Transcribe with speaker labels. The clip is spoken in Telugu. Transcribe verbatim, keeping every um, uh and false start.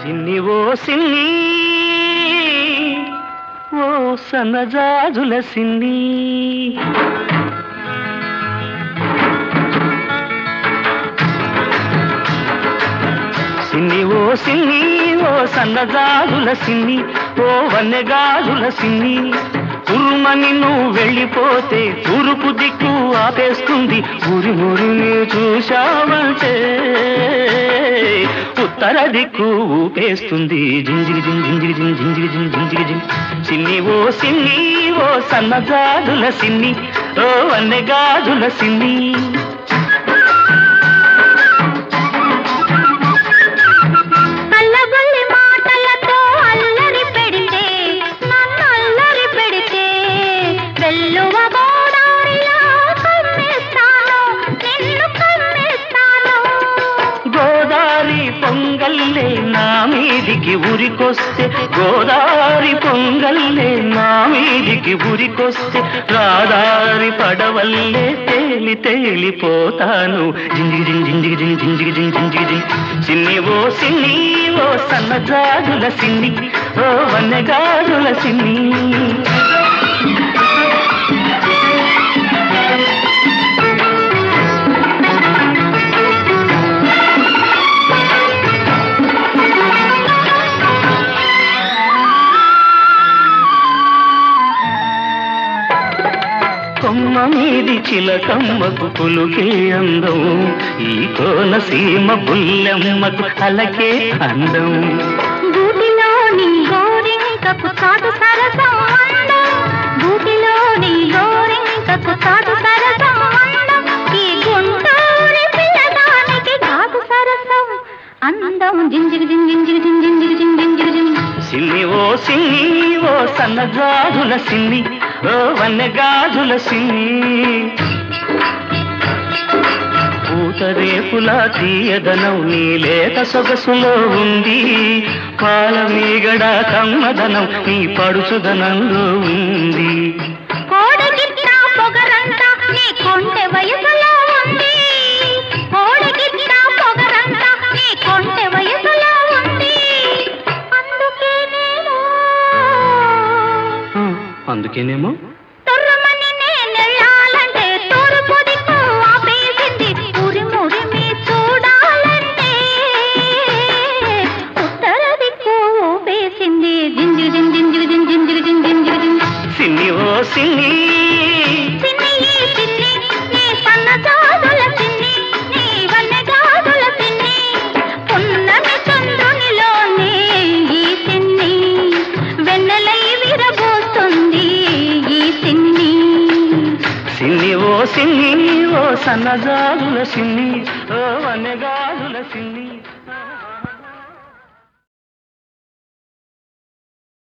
Speaker 1: సిన్ని ఓ సిన్ని ఓ సన్నజాజుల సిన్ని సిన్ని ఓ సిన్ని ఓ సన్నజాజుల సిన్ని ఓ వన్నెగాజుల సిన్ని ఉరుమని నువ్వు వెళ్ళిపోతే తూర్పు దిక్కు ఆపేస్తుంది ఊరి మురిని చూశావంటే ఉత్తర దిక్కు ఊపేస్తుంది జింజిరి జింజిరి జింజిరి జింజిరి జిం సిన్ని ఓ సిన్ని ఓ సన్నజాజుల సిన్ని ఓ వన్నెగాజుల సిన్ని పొంగల్లే నా మీదికి ఉరికొస్తే గోదారి పొంగల్లే నా మీదికి ఉరికొస్తే రాదారి పడవల్లే తేలి తేలిపోతాను జింజిగి జింజిగి జింజిగి జింజిగి జింజిగి సిన్ని ఓ సిన్ని ఓ సన్నజాజుల సిన్ని ఓ వన్నెగాజుల సిన్ని కొమ్మ మీది చిలకమ్మకు పులుకే అందం ఈ కోనసీమ బుల్లెమ్మకు అలకే అందం
Speaker 2: గూటిలోని గోరింకకు చాటు సరసం అందం గూటిలోని గోరింకకు చాటు సరసం అందం ఈ గుంటూరి పిల్లదానికి కాకు సరసం అందం జింజిగి జింజిగి జింజిగి జింజిగి జిం
Speaker 1: సిన్ని ఓ సిన్ని ఓ సన్నజాజుల సిన్ని ఓ వన్నెగాజుల సిన్ని పూతరేపుల తీయదనం నీ లేత సొగసులో ఉంది పాల మీగడ కమ్మదనం నీ పడుచుదనంలో ఉంది
Speaker 2: కోడగిట్ట పొగరంతా నీ కొంటె వయసులో ఉంది కోడగిట్ట పొగరంతా నీ కొంటె వయసులో ఉంది అందుకేనేమో
Speaker 1: అందుకేనేమో
Speaker 2: తొర్రమని నేనెళ్ళాలంటే తూర్పు దిక్కు ఆపేసింది ఉరిమురిమి చూడాలంటే ఉత్తర దిక్కు ఊపేసింది జింజిగి జింజిగి జింజిగి జింజిగి జిం
Speaker 1: సిన్ని ఓ సిన్ని
Speaker 2: సిన్ని సిన్ని నీ సన్నజాజుల సిన్ని నీ వన్నెగాజుల సిన్ని పున్నమి చంద్రునిలోనే ఈ సిన్ని వెన్నెలై విరబోస్తుంది ఈ సిన్ని
Speaker 1: సిన్ని ఓ సిన్ని ఓ సన్నజాజుల సిన్ని ఓ వన్నెగాజుల సిన్ని